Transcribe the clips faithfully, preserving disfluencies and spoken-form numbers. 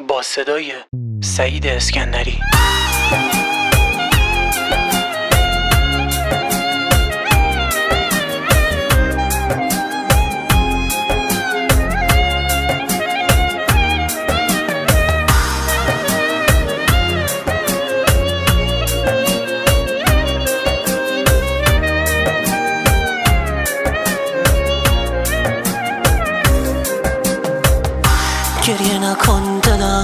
با صدای سعید اسکندری. گریه نکن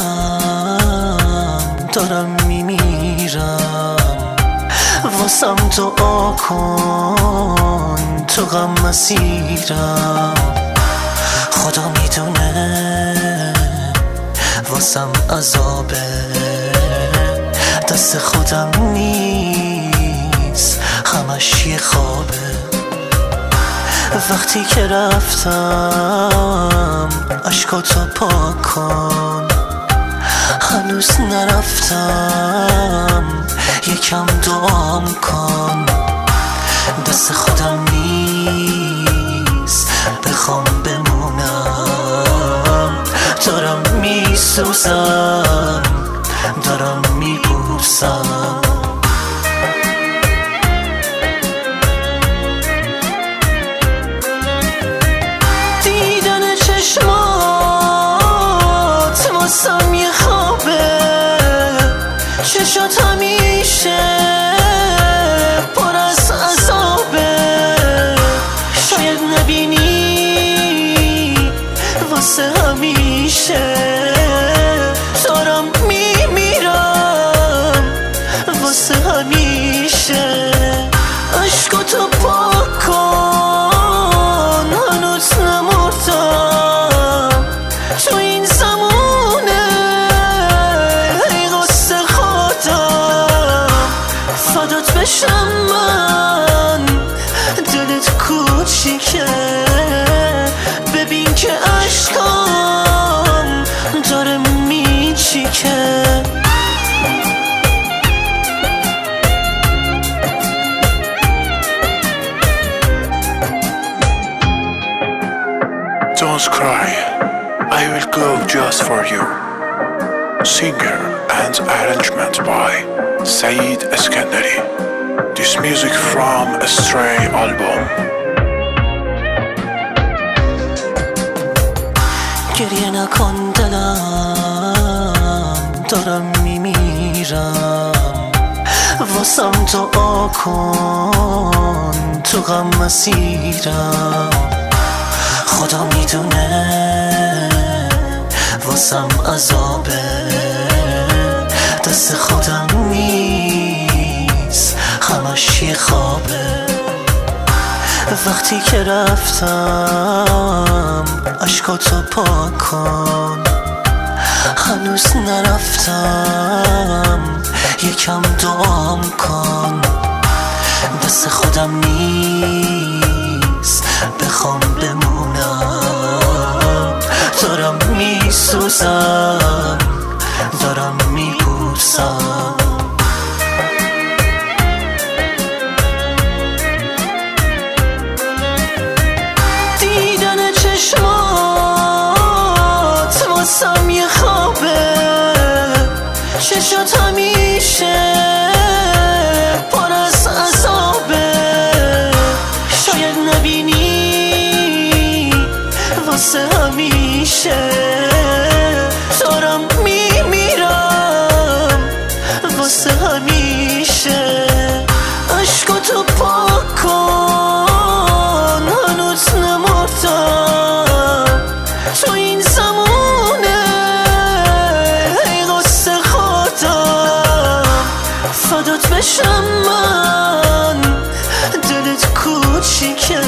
دلم، دارم میمیرم، واسم دعا کن، تو غم مسیرم. خدا میدونه واسم عذابه، دست خودم نیست، همش یه خوابه. وقتی که رفتم اشکاتو پاک کن، هنوز نرفتم یکم دعام کن. دست خودم نیست بخوام بمونم، دارم میسوزم، دارم میبوسم. واسم یه خوابه، چشات همیشه پر از عذابه. شاید نبینی واسه همیشه دارم میمیرم، واسه همیشه. عشقاتو پاک کن، هنوز نمردم تو این زمان. فدات بشم من، دلت کوچیکه، ببین که عشقام داره میچیکه. Don't cry, I will go just for you. Singer and arrangement by Saeed Eskandari. This music from a Stray album. گریه نکن دلم، دارم میمیرم، واسم دعا کن، تو غم مسیرم. خدا میدونه واسم عذابه، دست خودم نیست، همش یه خوابه. وقتی که رفتم اشکاتو پاک کن، هنوز نرفتم یکم دعام کن. دست خودم نیست بخوام بمونم، دارم میسوزم، دارم میبوسم. دیدن چشمات واسم یه خوابه، چشات همیشه پر از عذابه. شاید نبینی واسه همیشه دارم میمیرم، واسه همیشه. عشقاتو پاک کن، هنوز نمردم تو این زمونه. ای قصه خودم، فدات بشم من، دلت کوچیکه،